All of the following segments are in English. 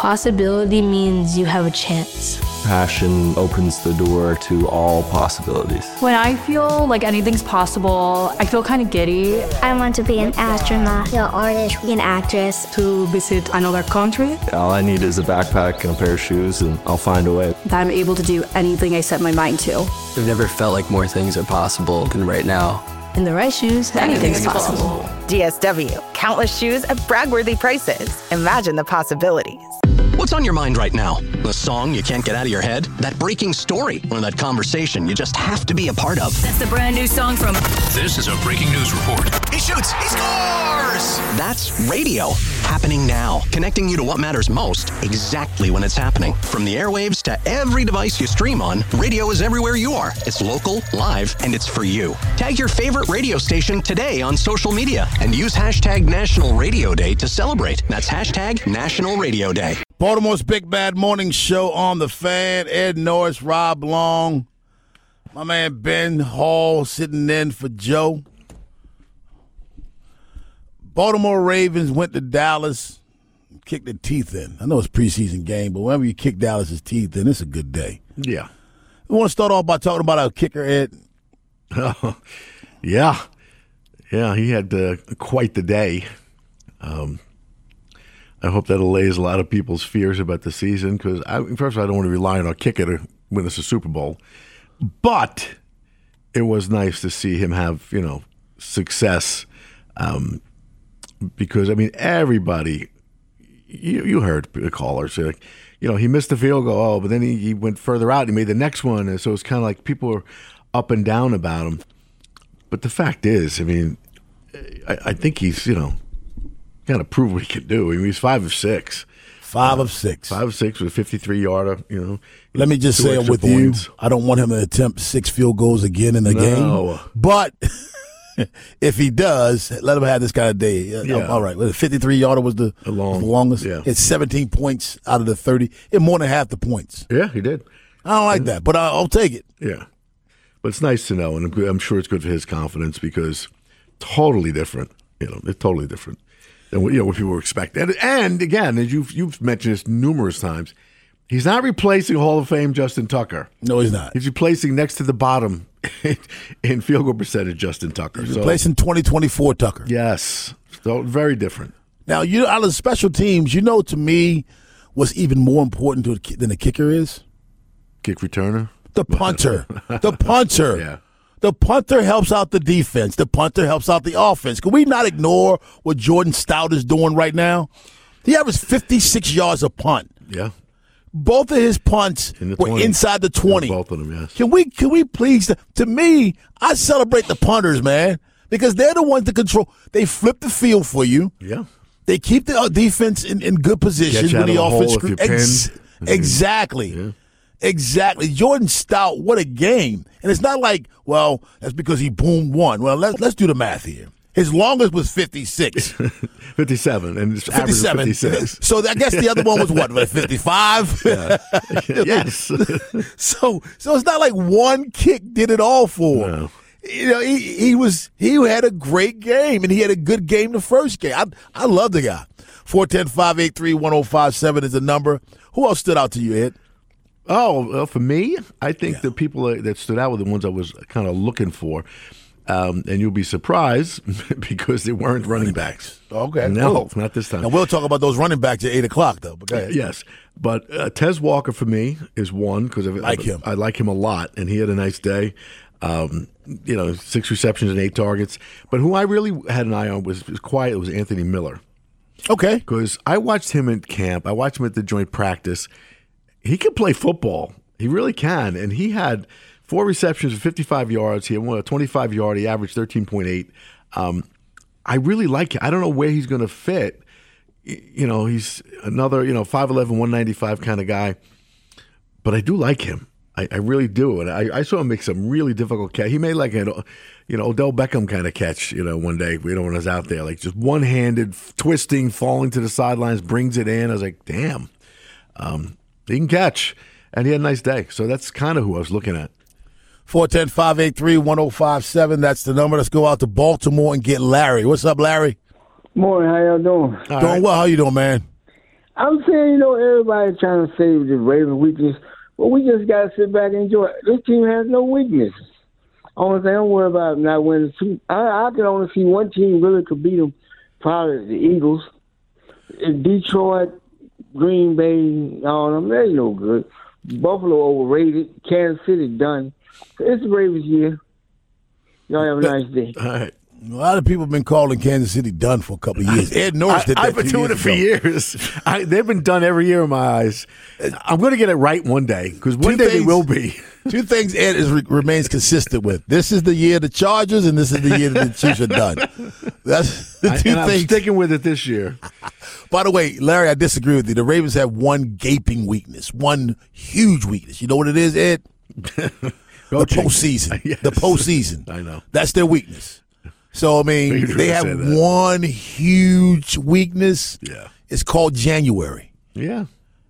Possibility means you have a chance. Passion opens the door to all possibilities. When I feel like anything's possible, I feel kind of giddy. I want to be an astronaut, an artist, an actress. To visit another country. All I need is a backpack and a pair of shoes, and I'll find a way. That I'm able to do anything I set my mind to. I've never felt like more things are possible than right now. In the right shoes, anything's possible. DSW, countless shoes at brag-worthy prices. Imagine the possibilities. What's on your mind right now? The song you can't get out of your head? That breaking story? Or that conversation you just have to be a part of? That's the brand new song from... This is a breaking news report. He shoots! He scores! That's radio. Happening now. Connecting you to what matters most exactly when it's happening. From the airwaves to every device you stream on, radio is everywhere you are. It's local, live, and it's for you. Tag your favorite radio station today on social media and use hashtag National Radio Day to celebrate. That's hashtag National Radio Day. Baltimore's Big Bad Morning Show on the Fan. Ed Norris, Rob Long, my man Ben Hall sitting in for Joe. Baltimore Ravens went to Dallas, kicked their teeth in. I know it's a preseason game, but whenever you kick Dallas's teeth in, it's a good day. Yeah. We want to start off by talking about our kicker, Ed. Yeah. Yeah, he had quite the day. I hope that allays a lot of people's fears about the season because, first of all, I don't want to rely on our kicker to win us a Super Bowl. But it was nice to see him have, success because, everybody, you heard the callers, like, he missed the field goal, but then he went further out and he made the next one. And so it's kind of like people were up and down about him. But the fact is, I think he's, kind of prove what he can do. He's 5 of 6. 5 of 6. 5 of 6 with a 53-yarder, Let me just say with points. You, I don't want him to attempt 6 field goals again in a game. But if he does, let him have this kind of day. Yeah. All right. Well, the 53-yarder was the longest. Yeah. It's 17 points out of the 30. It's more than half the points. Yeah, he did. I don't like that, but I'll take it. Yeah. But it's nice to know, and I'm sure it's good for his confidence because totally different. It's totally different. And what people were expecting. And again, as you've mentioned this numerous times, he's not replacing Hall of Fame Justin Tucker. No, he's not. He's replacing next to the bottom in field goal percentage Justin Tucker. He's replacing 2024 Tucker. Yes. So very different. Now, out of the special teams, to me, what's even more important than the kicker is? Kick returner? The punter. The punter. Yeah. The punter helps out the defense. The punter helps out the offense. Can we not ignore what Jordan Stout is doing right now? He averaged 56 yards a punt. Yeah. Both of his punts were inside the 20. Both of them, yes. Can we please? To me, I celebrate the punters, man, because they're the ones that control. They flip the field for you. Yeah. They keep the defense in good position when the offense. Exactly. Yeah. Exactly. Jordan Stout, what a game. And it's not like, well, that's because he boomed one. Well, let's do the math here. His longest was 56. 57. And his average was 56. So I guess the other one was what, 55? Yeah. Yes. So it's not like one kick did it all for him. No. He had a great game, and he had a good game the first game. I love the guy. 410-583-1057 is the number. Who else stood out to you, Ed? Oh, well, for me, I think the people that stood out were the ones I was kind of looking for. And you'll be surprised because they weren't running backs. Okay. No, not this time. And we'll talk about those running backs at 8 o'clock, though. But go ahead. Yes. But Tez Walker, for me, is one because I like him a lot, and he had a nice day. 6 receptions and 8 targets. But who I really had an eye on was quiet. It was Anthony Miller. Okay. Because I watched him at camp. I watched him at the joint practice. He can play football. He really can. And he had 4 receptions for 55 yards. He had one 25-yard. He averaged 13.8. I really like him. I don't know where he's going to fit. He's another, 5'11", 195 kind of guy. But I do like him. I really do. And I saw him make some really difficult catch. He made like an Odell Beckham kind of catch, one day, when I was out there. Like just one-handed, twisting, falling to the sidelines, brings it in. I was like, damn. He can catch. And he had a nice day. So that's kind of who I was looking at. 410-583-1057. That's the number. Let's go out to Baltimore and get Larry. What's up, Larry? Morning. How y'all doing? Doing well. How you doing, man? I'm saying, everybody's trying to say the Ravens weakness, but we just got to sit back and enjoy it. This team has no weakness. Only thing I'm worried about not winning two. I can only see one team really could beat them, probably the Eagles. Detroit, Green Bay, all of them, they're no good. Buffalo overrated. Kansas City done. It's the Ravens year. Y'all have a nice day. All right. A lot of people have been calling Kansas City done for a couple of years. Ed Norris did that. I've been doing it for years. They've been done every year in my eyes. I'm going to get it right one day because one day they will be. Two things Ed remains consistent with. This is the year the Chargers, and this is the year that the Chiefs are done. That's the two things. I'm sticking with it this year. By the way, Larry, I disagree with you. The Ravens have one gaping weakness, one huge weakness. You know what it is, Ed? The postseason. Yes. The postseason. I know. That's their weakness. So, I mean, they have one huge weakness. Yeah. It's called January. Yeah.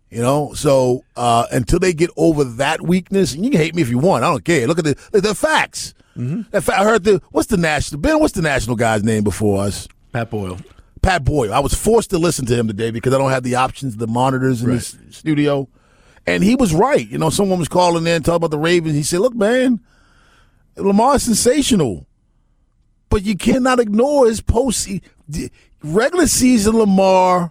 So until they get over that weakness, and you can hate me if you want, I don't care. Look at the facts. Mm-hmm. I heard what's the national guy's name before us? Pat Boyle. I was forced to listen to him today because I don't have the options, the monitors in the studio. And he was right. Someone was calling in, talking about the Ravens. He said, look, man, Lamar's sensational. But you cannot ignore his regular season Lamar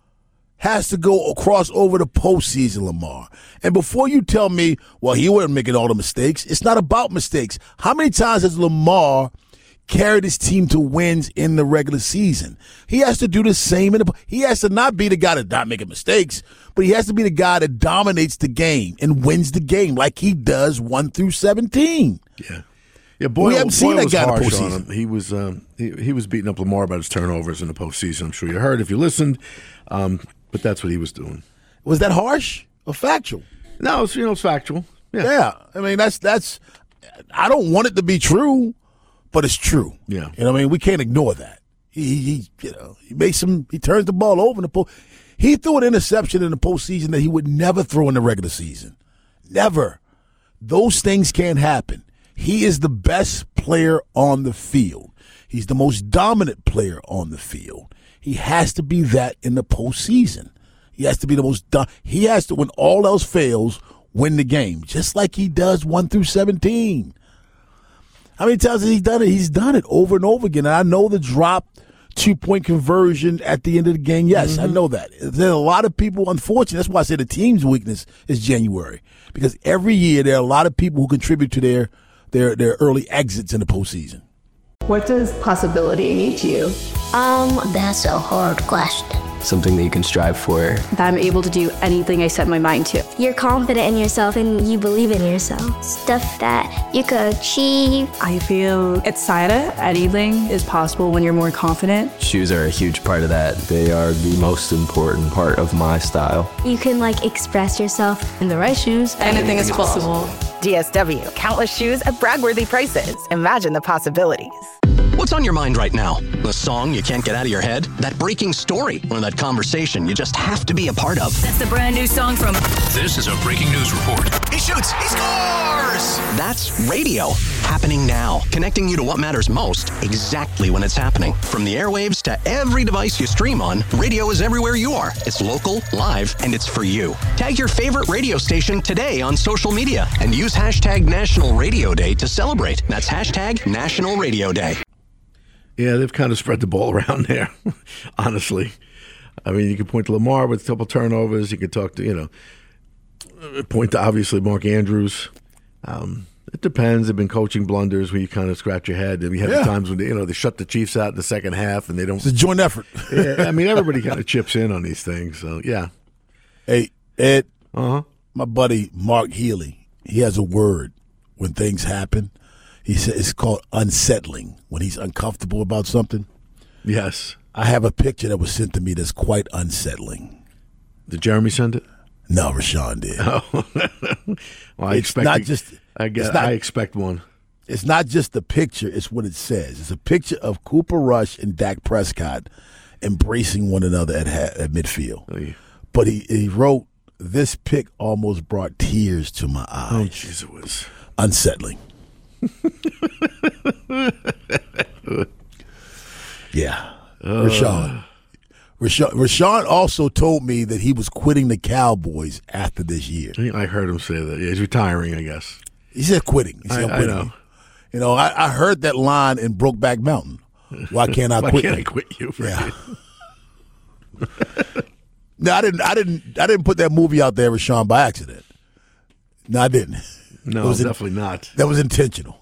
has to go across over the postseason Lamar. And before you tell me, well, he wasn't making all the mistakes, it's not about mistakes. How many times has Lamar carried his team to wins in the regular season? He has to do the same. He has to not be the guy that's not making mistakes, but he has to be the guy that dominates the game and wins the game like he does 1 through 17. Yeah. Yeah, Boyle, we haven't seen that guy in the postseason. On him. He was beating up Lamar about his turnovers in the postseason. I'm sure you heard if you listened, but that's what he was doing. Was that harsh or factual? No, it's factual. Yeah. I mean, that's. I don't want it to be true, but it's true. Yeah. We can't ignore that. He makes he turns the ball over in the post. He threw an interception in the postseason that he would never throw in the regular season. Never. Those things can't happen. He is the best player on the field. He's the most dominant player on the field. He has to be that in the postseason. He has to be the most. He has to, when all else fails, win the game, just like he does 1 through 17. How many times has he done it? He's done it over and over again. And I know the drop 2-point conversion at the end of the game. Yes, I know that. There's a lot of people, unfortunately, that's why I say the team's weakness is January. Because every year there are a lot of people who contribute to their early exits in the postseason. What does possibility mean to you? That's a hard question. Something that you can strive for. That I'm able to do anything I set my mind to. You're confident in yourself and you believe in yourself. Stuff that you could achieve. I feel excited. Anything is possible when you're more confident. Shoes are a huge part of that. They are the most important part of my style. You can express yourself. In the right shoes, Anything is possible. DSW, countless shoes at brag-worthy prices. Imagine the possibilities. What's on your mind right now? The song you can't get out of your head? That breaking story? Or that conversation you just have to be a part of? That's the brand new song from... This is a breaking news report. He shoots! He scores! That's radio. Happening now. Connecting you to what matters most exactly when it's happening. From the airwaves to every device you stream on, radio is everywhere you are. It's local, live, and it's for you. Tag your favorite radio station today on social media and use hashtag National Radio Day to celebrate. That's hashtag National Radio Day. Yeah, they've kind of spread the ball around there, honestly. I mean, you can point to Lamar with a couple turnovers. You could talk to, point to obviously Mark Andrews. It depends. They've been coaching blunders where you kind of scratch your head. And we have the times when they shut the Chiefs out in the second half and they don't. It's a joint effort. Yeah, I mean, everybody kind of chips in on these things. So yeah. Hey, Ed. My buddy Mark Healy. He has a word when things happen. He said it's called unsettling, when he's uncomfortable about something. Yes. I have a picture that was sent to me that's quite unsettling. Did Jeremy send it? No, Rashawn did. Oh. Well, I expect one. It's not just the picture, it's what it says. It's a picture of Cooper Rush and Dak Prescott embracing one another at midfield. Oh, yeah. But he wrote, this pic almost brought tears to my eyes. Oh, jeez, it was unsettling. Yeah. Rashawn also told me that he was quitting the Cowboys after this year. I heard him say that. Yeah, he's retiring, I guess. He said quitting. He said quitting. I You know. I heard that line in Brokeback Mountain. Why can't I quit? Why can't I quit you? Yeah. No, I didn't put that movie out there, Rashawn, by accident. No, I didn't. No, definitely not. That was intentional.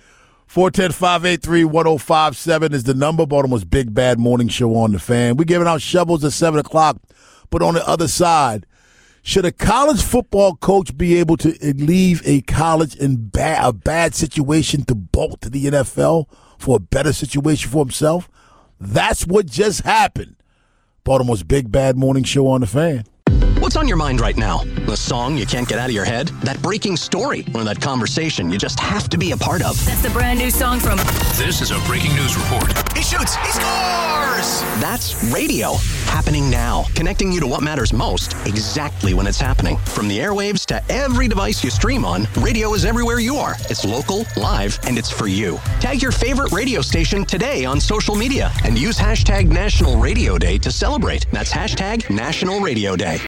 410-583-1057 is the number. Baltimore's Big Bad Morning Show on the Fan. We're giving out shovels at 7 o'clock, but on the other side, should a college football coach be able to leave a college in a bad situation to bolt to the NFL for a better situation for himself? That's what just happened. Baltimore's Big Bad Morning Show on the Fan. What's on your mind right now? The song you can't get out of your head? That breaking story? Or that conversation you just have to be a part of? That's the brand new song from... This is a breaking news report. He shoots! He scores! That's radio. Happening now. Connecting you to what matters most exactly when it's happening. From the airwaves to every device you stream on, radio is everywhere you are. It's local, live, and it's for you. Tag your favorite radio station today on social media and use hashtag National Radio Day to celebrate. That's hashtag National Radio Day.